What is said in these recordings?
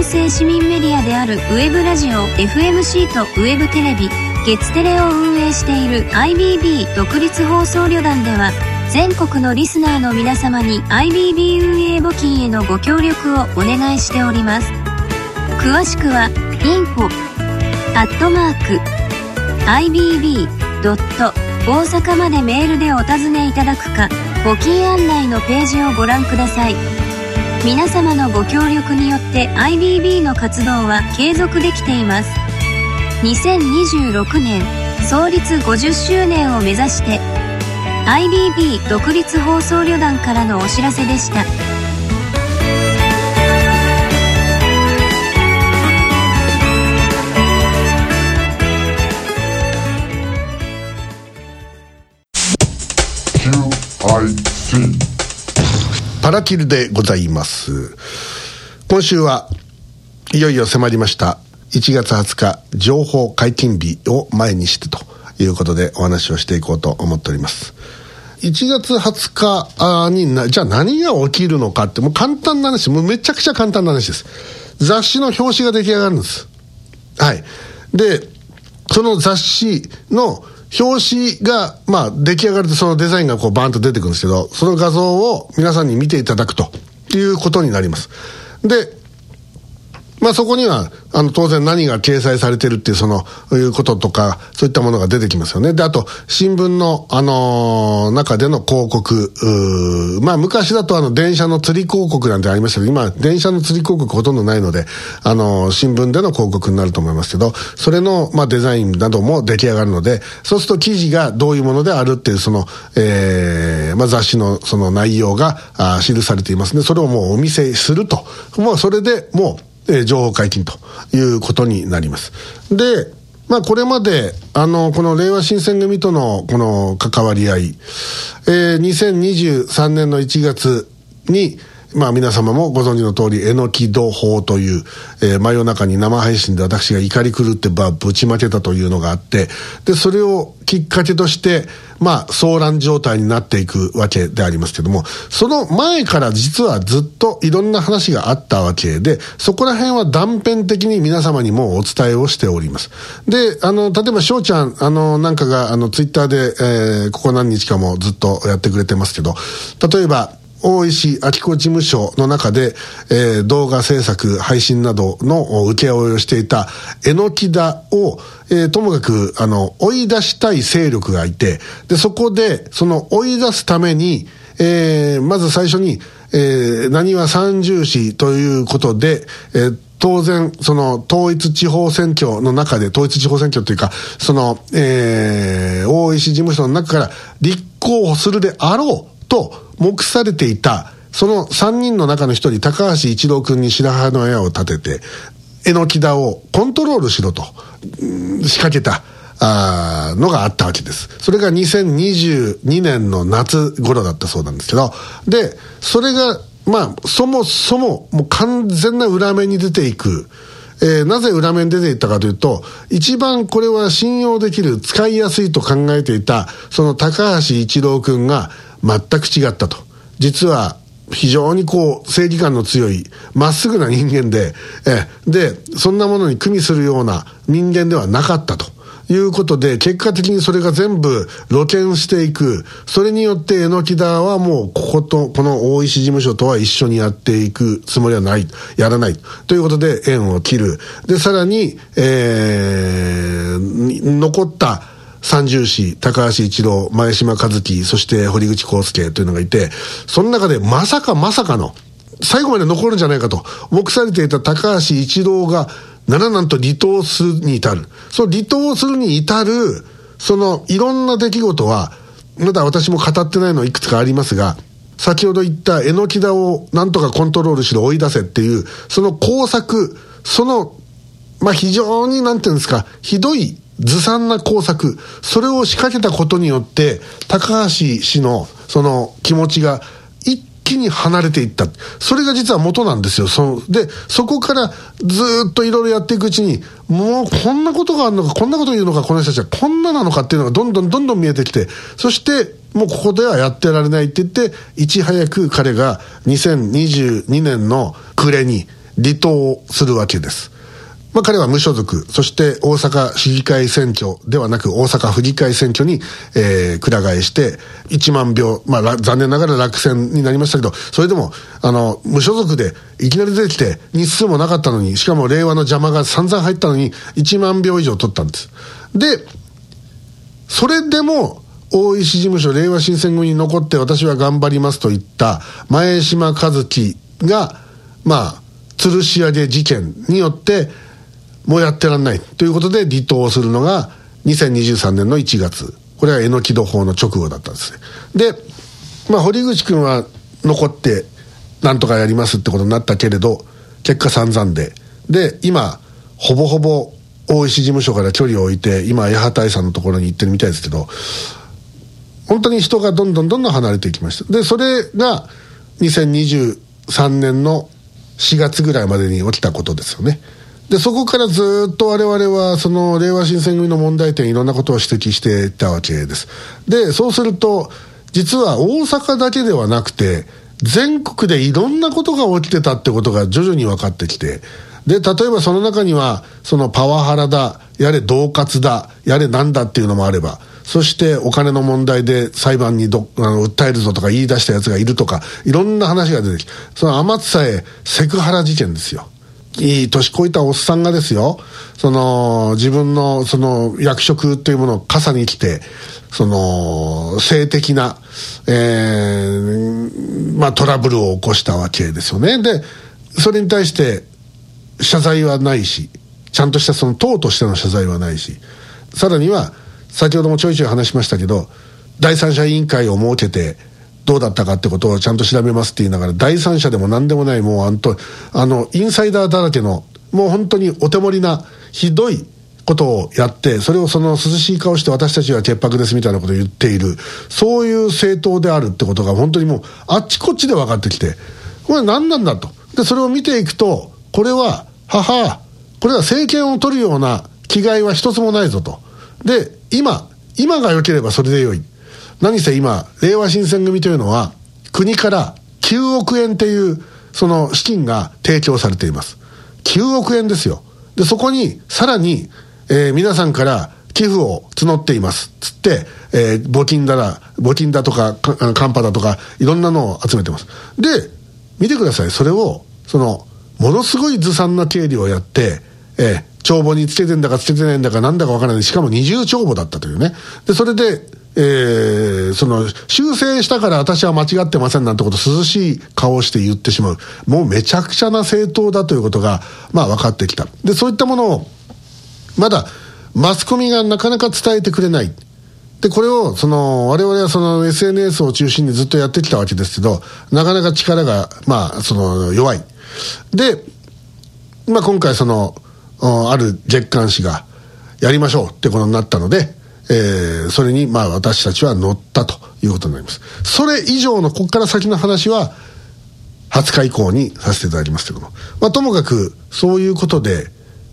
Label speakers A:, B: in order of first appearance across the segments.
A: 制市民メディアであるウェブラジオ FMC とウェブテレビ月テレを運営している IBB 独立放送旅団では、全国のリスナーの皆様に IBB 運営募金へのご協力をお願いしております。詳しくは info@ibb. 大阪までメールでお尋ねいただくか、募金案内のページをご覧ください。皆様のご協力によって IBB の活動は継続できています。2026年創立50周年を目指して、 IBB 独立放送旅団からのお知らせでした。
B: パラキルでございます。今週はいよいよ迫りました1月20日情報解禁日を前にしてということでお話をしていこうと思っております。1月20日にじゃあ何が起きるのかって、もう簡単な話、もうめちゃくちゃ簡単な話です。雑誌の表紙が出来上がるんです。はい。で、その雑誌の表紙が、出来上がるとそのデザインがバーンと出てくるんですけど、その画像を皆さんに見ていただくということになります。で、そこには、当然何が掲載されてるっていういうこととか、そういったものが出てきますよね。で、あと、新聞の、中での広告、昔だと電車の釣り広告なんてありましたけど、今、電車の釣り広告ほとんどないので、新聞での広告になると思いますけど、それの、デザインなども出来上がるので、そうすると記事がどういうものであるっていう、雑誌の内容が、記されていますね。それをもうお見せすると。もうそれでもう、情報解禁ということになります。で、これまで、この令和新選組とのこの関わり合い、2023年の1月に、皆様もご存知の通り、えのき戸法という、真夜中に生配信で私が怒り狂ってぶちまけたというのがあって、で、それをきっかけとして、騒乱状態になっていくわけでありますけども、その前から実はずっといろんな話があったわけで、そこら辺は断片的に皆様にもお伝えをしております。で、例えば翔ちゃん、なんかが、ツイッターで、ここ何日かもずっとやってくれてますけど、例えば、大石明子事務所の中で、動画制作、配信などの請け負いをしていたえのきだを、ともかく、追い出したい勢力がいて、で、そこで、追い出すために、まず最初に、なにわ三重視ということで、当然、統一地方選挙の中で、統一地方選挙というか、大石事務所の中から立候補するであろうと、目されていた、その3人の中の一人、高橋一郎君に白羽の矢を立てて、えのきだをコントロールしろと、仕掛けた、のがあったわけです。それが2022年の夏頃だったそうなんですけど、で、それが、そもそも、もう完全な裏目に出ていく。なぜ裏目に出ていったかというと、一番これは信用できる、使いやすいと考えていた、その高橋一郎君が全く違ったと。実は、非常に正義感の強い、まっすぐな人間で、で、そんなものに組みするような人間ではなかったと。いうことで、結果的にそれが全部露見していく。それによってえのきだはもうこの大石事務所とは一緒にやっていくつもりはない、やらない。ということで縁を切る。で、さらに、残った三重士、高橋一郎、前島和樹、そして堀口康介というのがいて、その中でまさかの、最後まで残るんじゃないかと、目されていた高橋一郎が、なんと離党するに至る。その離党するに至る、いろんな出来事は、まだ私も語ってないのいくつかありますが、先ほど言ったえのきだをなんとかコントロールしろ、追い出せっていう、その工作、非常になんていうんですか、ひどいずさんな工作、それを仕掛けたことによって、高橋氏のその気持ちが一気に離れていった。それが実は元なんですよ。で、そこからずっといろいろやっていくうちに、もうこんなことがあるのか、こんなこと言うのか、この人たちはこんななのかっていうのがどんどん見えてきて、そしてもうここではやってられないって言って、いち早く彼が2022年の暮れに離党するわけです。彼は無所属、そして大阪市議会選挙ではなく大阪府議会選挙に、くら替えして1万票、残念ながら落選になりましたけど、それでも無所属でいきなり出てきて日数もなかったのに、しかも令和の邪魔が散々入ったのに1万票以上取ったんです。でそれでも大石事務所令和新選組に残って私は頑張りますと言った前島和樹が吊るし上げ事件によってもうやってらんないということで離党するのが2023年の1月。これは榎木戸法の直後だったんですね。で、堀口君は残ってなんとかやりますってことになったけれど、結果散々で。で、今、ほぼほぼ大石事務所から距離を置いて、今、八幡さんのところに行ってるみたいですけど、本当に人がどんどん離れていきました。で、それが2023年の4月ぐらいまでに起きたことですよね。でそこからずっと我々はその令和新選組の問題点いろんなことを指摘していたわけです。でそうすると実は大阪だけではなくて全国でいろんなことが起きてたってことが徐々に分かってきて、で例えばその中にはそのパワハラだ、やれ恫喝だ、やれなんだっていうのもあれば、そしてお金の問題で裁判に訴えるぞとか言い出したやつがいるとか、いろんな話が出てきて、その天津さえセクハラ事件ですよ。いい年こいたおっさんがですよ、その自分のその役職というものを傘に来て、その性的な、トラブルを起こしたわけですよね。でそれに対して謝罪はないし、ちゃんとしたその党としての謝罪はないし、さらには先ほどもちょいちょい話しましたけど、第三者委員会を設けてどうだったかってことをちゃんと調べますって言いながら、第三者でも何でもない、もうインサイダーだらけのもう本当にお手盛りなひどいことをやって、それをその涼しい顔して私たちは潔白ですみたいなことを言っている、そういう政党であるってことが本当にもうあっちこっちで分かってきて、これ何なんだと。でそれを見ていくと、これはこれは政権を取るような気概は一つもないぞと。で今が良ければそれで良い。何せ今令和新選組というのは国から9億円っていうその資金が提供されています。9億円ですよ。でそこにさらに、皆さんから寄付を募っていますつって、募金だとかカンパだとかいろんなのを集めてます。で見てください。それをそのものすごいずさんな経理をやって、帳簿につけてんだかつけてないんだかなんだかわからない、しかも二重帳簿だったというね。でそれでその修正したから私は間違ってませんなんてことを涼しい顔をして言ってしまう、もうめちゃくちゃな政党だということが分かってきた。でそういったものをまだマスコミがなかなか伝えてくれない。でこれを我々はその SNS を中心にずっとやってきたわけですけど、なかなか力が弱い。で今回ある月刊誌がやりましょうってことになったので、それに私たちは乗ったということになります。それ以上のここから先の話は20日以降にさせていただきますけども、ともかくそういうことで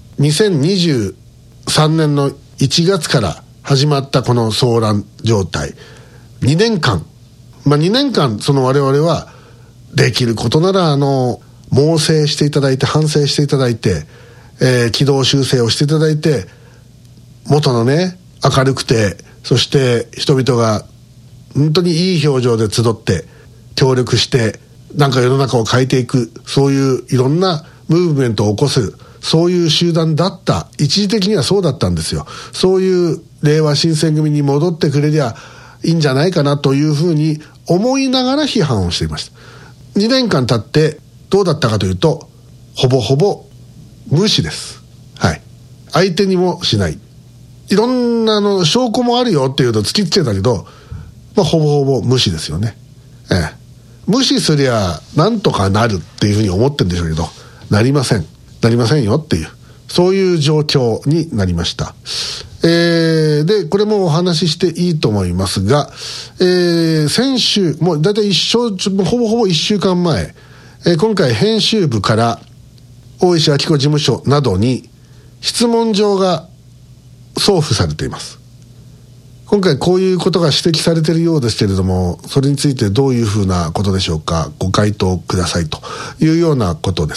B: 2023年の1月から始まったこの騒乱状態、2年間2年間我々はできることなら猛省していただいて、反省していただいて、軌道修正をしていただいて、元のね明るくて、そして人々が本当にいい表情で集って協力してなんか世の中を変えていく、そういういろんなムーブメントを起こす、そういう集団だった。一時的にはそうだったんですよ。そういう令和新選組に戻ってくれりゃいいんじゃないかなというふうに思いながら批判をしていました。2年間経ってどうだったかというと、ほぼほぼ無視です。はい。相手にもしない。いろんな証拠もあるよっていうと突きつけたけど、ほぼほぼ無視ですよね。無視すりゃなんとかなるっていうふうに思ってるんでしょうけど、なりませんよっていう、そういう状況になりました。でこれもお話ししていいと思いますが、先週もうだいたいほぼほぼ1週間前、今回編集部から大石晃子事務所などに質問状が送付されています。今回こういうことが指摘されているようですけれども、それについてどういうふうなことでしょうか、ご回答くださいというようなことです。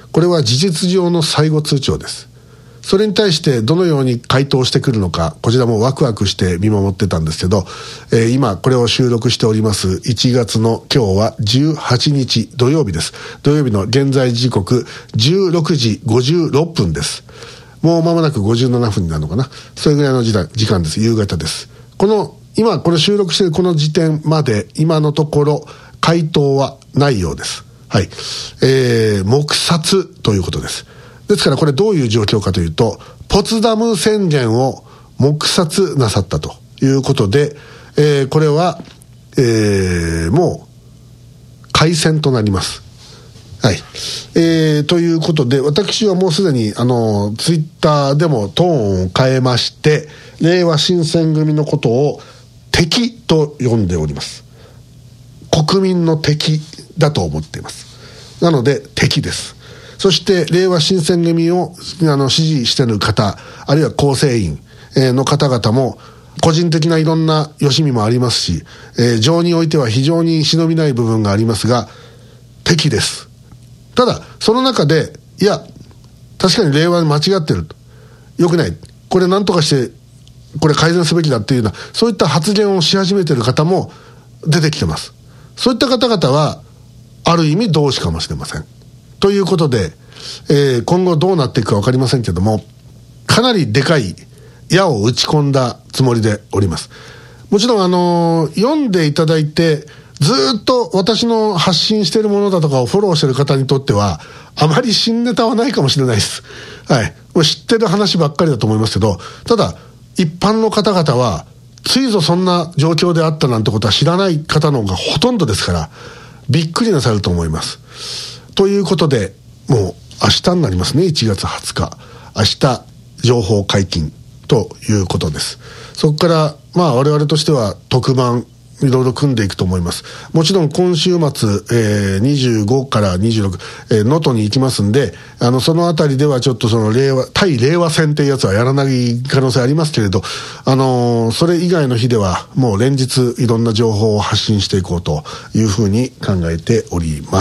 B: これは事実上の最後通帳です。それに対してどのように回答してくるのか、こちらもワクワクして見守ってたんですけど、今これを収録しております1月の今日は18日土曜日です。土曜日の現在時刻16時56分です。もう間もなく57分になるのかな。それぐらいの時間です。夕方です。今これ収録しているこの時点まで今のところ回答はないようです。はい。黙殺ということです。ですからこれどういう状況かというと、ポツダム宣言を黙殺なさったということで、これは、もう開戦となります。はい。ということで、私はもうすでにツイッターでもトーンを変えまして、れいわ新選組のことを敵と呼んでおります。国民の敵だと思っています。なので敵です。そしてれいわ新選組を支持している方、あるいは構成員の方々も個人的ないろんなよしみもありますし、情においては非常に忍びない部分がありますが敵です。ただその中でいや確かに令和に間違ってると、良くない、これ何とかしてこれ改善すべきだっていうようなそういった発言をし始めている方も出てきてます。そういった方々はある意味同志かもしれません。ということで、今後どうなっていくか分かりませんけども、かなりでかい矢を打ち込んだつもりでおります。もちろん読んでいただいてずっと私の発信しているものだとかをフォローしている方にとってはあまり新ネタはないかもしれないです。はい。もう知ってる話ばっかりだと思いますけど、ただ一般の方々はついぞそんな状況であったなんてことは知らない方の方がほとんどですから、びっくりなさると思います。ということで、もう明日になりますね。1月20日。明日、情報解禁ということです。そこから、我々としては特番、いろいろ組んでいくと思います。もちろん今週末、25から26、能登に行きますんで、そのあたりではちょっとその対令和戦っていうやつはやらない可能性ありますけれど、それ以外の日ではもう連日いろんな情報を発信していこうというふうに考えております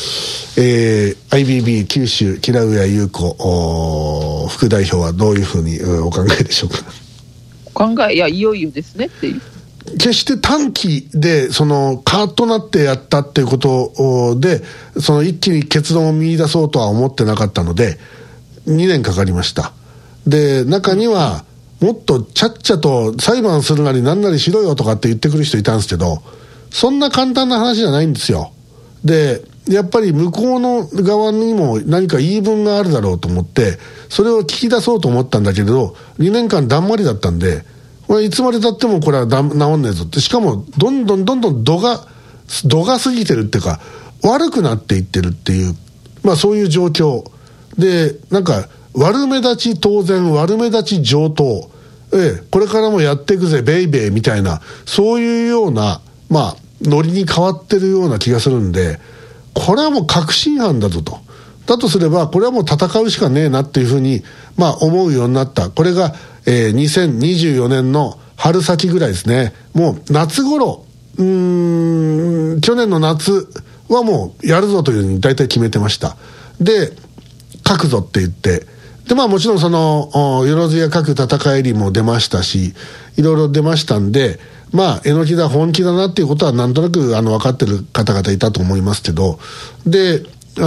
B: 。IBB 九州木上優子副代表はどういうふうにお考えでしょうか。
C: いよいよですねっていう。
B: 決して短期でカーッとなってやったっていうことで一気に結論を見出そうとは思ってなかったので2年かかりました。で中にはもっとちゃっちゃと裁判するなりなんなりしろよとかって言ってくる人いたんですけど、そんな簡単な話じゃないんですよ。でやっぱり向こうの側にも何か言い分があるだろうと思ってそれを聞き出そうと思ったんだけれど、2年間だんまりだったんで、いつまでたってもこれは治んねえぞって、しかもどんどん度が過ぎてるっていうか悪くなっていってるっていう、そういう状況で、なんか悪目立ち当然悪目立ち上等、これからもやっていくぜベイベーみたいな、そういうようなノリに変わってるような気がするんで、これはもう確信犯だぞと。だとすればこれはもう戦うしかねえなっていうふうに思うようになった。これが2024年の春先ぐらいですね。もう夏頃、去年の夏はもうやるぞというふうに大体決めてました。で書くぞって言って、でもちろんよろずや書く戦いりも出ましたし、いろいろ出ましたんで、えのきだ本気だなっていうことはなんとなく分かってる方々いたと思いますけど、でそ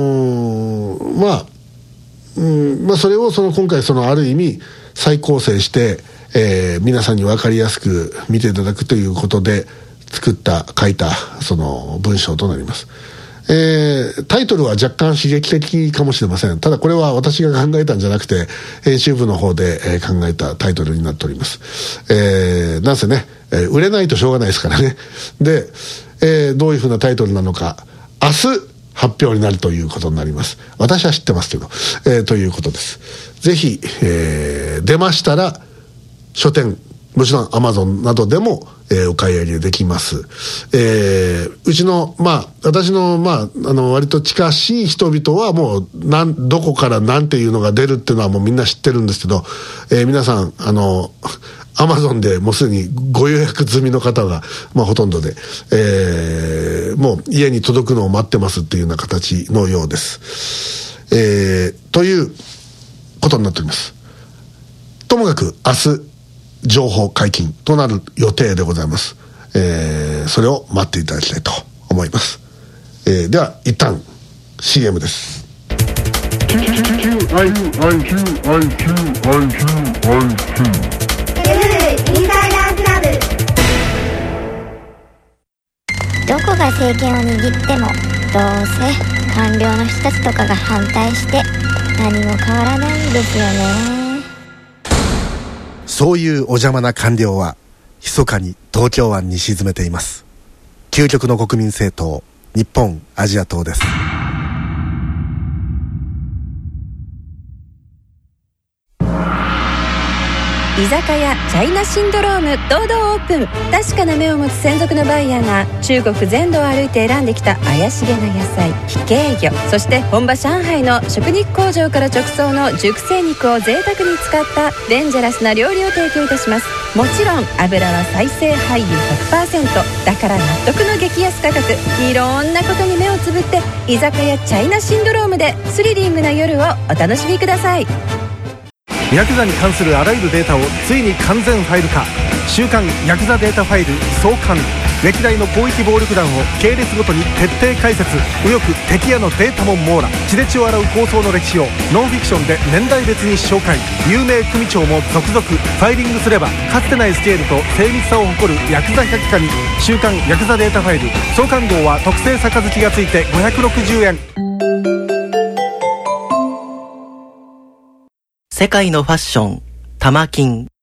B: れを今回ある意味再構成して、皆さんに分かりやすく見ていただくということで書いた文章となります。タイトルは若干刺激的かもしれません。ただこれは私が考えたんじゃなくて編集部の方で、考えたタイトルになっております。なんせね、売れないとしょうがないですからね。で、どういうふうなタイトルなのか明日発表になるということになります。私は知ってますけど、ということです。ぜひ、出ましたら書店、もちろん Amazon などでも、お買い上げできます。うちの私の割と近しい人々はもうどこからなんていうのが出るっていうのはもうみんな知ってるんですけど、皆さんAmazon でもうすでにご予約済みの方がほとんどで、もう家に届くのを待ってますっていうような形のようです。 ということになっております。ともかく明日情報解禁となる予定でございます。それを待っていただきたいと思います。では一旦 CM です。
D: どこが政権を握ってもどうせ官僚の人たちとかが反対して何も変わらないんですよね。
E: そういうお邪魔な官僚は密かに東京湾に沈めています。究極の国民政党、日本アジア党です。
F: 居酒屋チャイナシンドローム堂々オープン。確かな目を持つ専属のバイヤーが中国全土を歩いて選んできた怪しげな野菜、非系魚、そして本場上海の食肉工場から直送の熟成肉を贅沢に使ったデンジャラスな料理を提供いたします。もちろん油は再生廃油 100%。 だから納得の激安価格。いろんなことに目をつぶって居酒屋チャイナシンドロームでスリリングな夜をお楽しみください。
E: ヤクザに関するあらゆるデータをついに完全ファイル化。週刊ヤクザデータファイル創刊。歴代の広域暴力団を系列ごとに徹底解説。右翼敵屋のデータも網羅。血で血を洗う抗争の歴史をノンフィクションで年代別に紹介。有名組長も続々。ファイリングすればかつてないスケールと精密さを誇るヤクザ百科に。週刊ヤクザデータファイル創刊号は特製杯がついて560円。
G: 世界のファッション、タマキン。